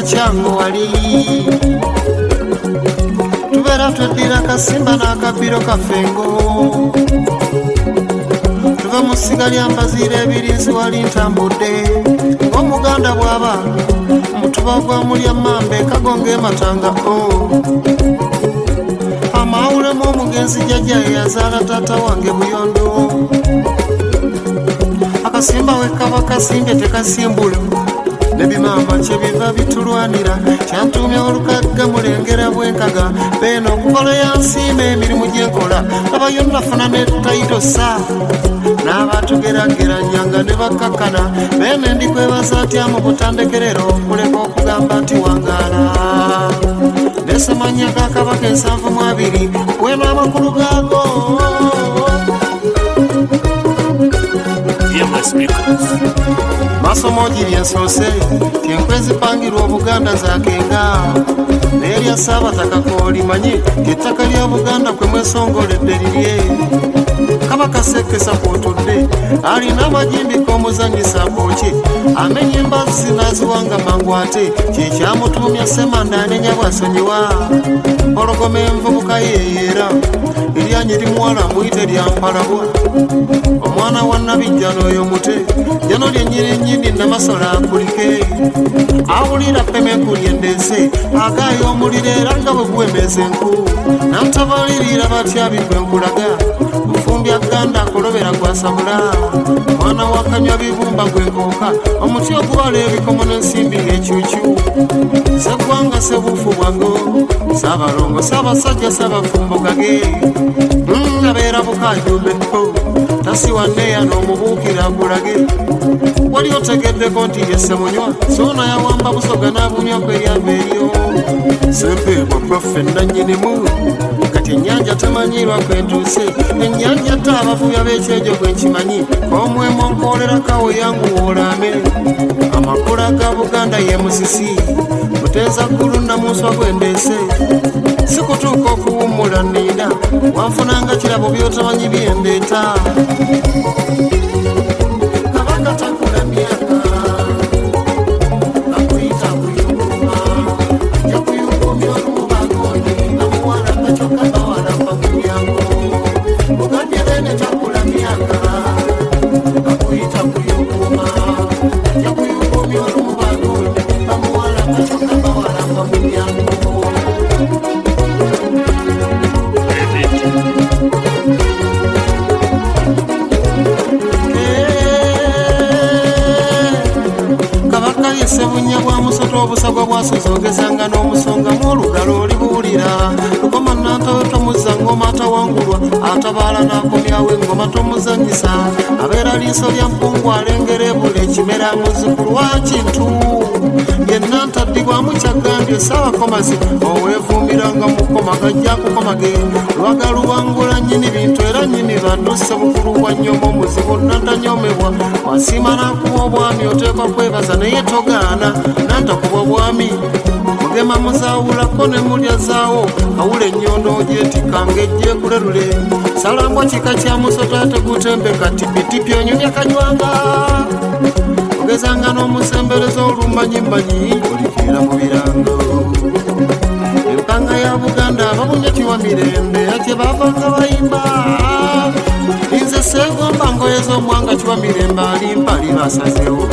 kacyango wali tubera tweddira akasimba n'akabiro kafengo tuva mu ssiga lya mbazira ebirinzi wali ntambudde ng'omuganda bw'aba mutuba gwa mulya mambe kagonga ematanga amawulemu omugenzi jjajja eyazaala taata wange buyondo akasimba we kaba kasimbye tekasimbula nebimama kyebiva bitulwanira kyantumya olukagga mulengera bwenkaga beeno okukola yansiima emirimu gyenkola abayo nafuna netayitosa n'abatugerageranyanga ne bakakkana beene ndikwebaza atya mu butandekerero okuleka okugamba nti wangaala nesemanya gakabaka 72 wena amakulu gaago masomo giri ensoose kyenkwezi pangirwa obuganda zakenga n'erya Ssaabataka limanyi ettaka lya Buganda kwe mwesongoledde lirye kabaka Sekesa kwotudde alina amajimbi k'omuzanyisa booki amenya embazzi n'aziwanga mangu ate kyekyamutuumya Ssemanda anenya bw'asonyiwa mpologoma envubuka yeeyeera eryanyi limuwala muyite lyampalabwa omwana wa Nabijjano oyo mute jano lyennyini Namasola akulike awulira pemenkuli endeese agaayo omuliro era nga bwe guwemeza enku nantabalirira batyabi gwe nkulaga mufumbya ganda akolobera gwasabula mwana wa kanywa bibumba gwenkooka omuti ogubala ebikomo n'ensimbi ng'ekyukyu seggwanga sebuufu bwango Saabalongo Ssaabasajja Ssaabafumbo gage abeera bukaajumbepo tasiwanneeya n'omubuukira agulage wali otegeddeko nti yesse munywa soona yawamba busoga n'abunywa kweryava eriyo sempeebwa profe nannyinimu kati ennyanja temanyirwa kwentuuse ennyanja tta abavuya b'ekyejo gwe nkimanyi omwemo nkolerakawo yangu woolame amakula ga Buganda ye musisi muteeza ggulu namuswa gwendeese sikutuuka okuwummula nninda wanfunanga kirabo by'otamanyi byendeeta kabaka takula myaka akuyita kuyunguma jakuyungumya olumubagoni amuwala kacoka bawala mpamumyango bugadyelene takula myaka akuyita kuyunguma jakuyungumya olumubagoni amuwala kacoka bawala mpamumyango Sebunya bwa musoto obusagwa bwasozogezanga n'omusonga mw'olugalo olibuulira lukoma nantawe tomuzza ngoma atawangulwa atabaala n'akomyawo engoma tomuzanyisa abeera liiso lya mpungu alengera ebula ekimera muzzukulu wa kintu yenna ntaddibwamu kyagambye Ssaabakomazi oweevuumiranga mukoma gajja kukomage lwaga luwangula nnyini bintu era nnyini bantu Ssebukulu wa nnyoma omuzibu nantanyomebwa wasiima n'akuwa obwami oteekwa kwebaza naye togaana nantakuba bwami mugema muzaawulako ne mulya zaawo awula ennyondo ogyetikanga ejjeekulerule salambwa kika kya musoto ate gutembeka tipitipi onyumya kanywanga ogezanga n'omusembereza olumanyimbanyi olikiira mu birango empanga ya Buganda ababunya kiwa mirembe era kye baavanga bayimba nze Sseegomba ngoye z'omwanga kiwa mirembe alimpali basazeewo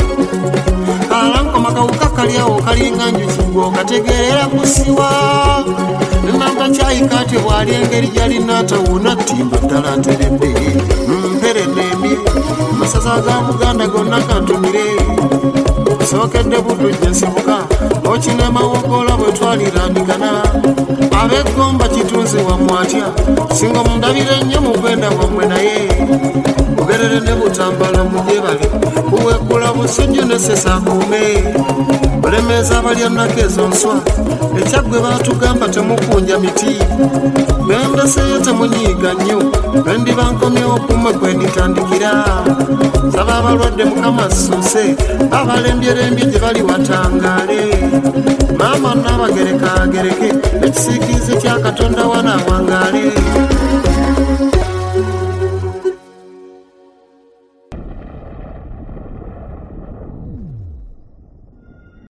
alankoma kawuka kalyawo kalinga njuki okategeera kusiwa namba kyayikati bwali engeri gyalina atawuna ttimba ddala ateredde mperenembi masaza ga Buganda gonna kantumire sookedde budujja nsibuka okinemawogola bwe twalirandigana ab'eggomba kitunzi wamwatya singa mundabire nnyo mu kwenda wammwe naye mugerere ne Butambala mugyebale kuweggula busujju ne Ssesakuume olemeeza abalya nnako ezo nswa ekyaggwe baatugamba temukunja miti bendeseyo temunyiiga nnyo bendiba nkomyewo kumwe kwe nditandikira saba abalwadde Mukama assuuse abalembyerembye gye bali watangaale maama n'abagereka agereke ekisiikirize kya Katonda wana wangaale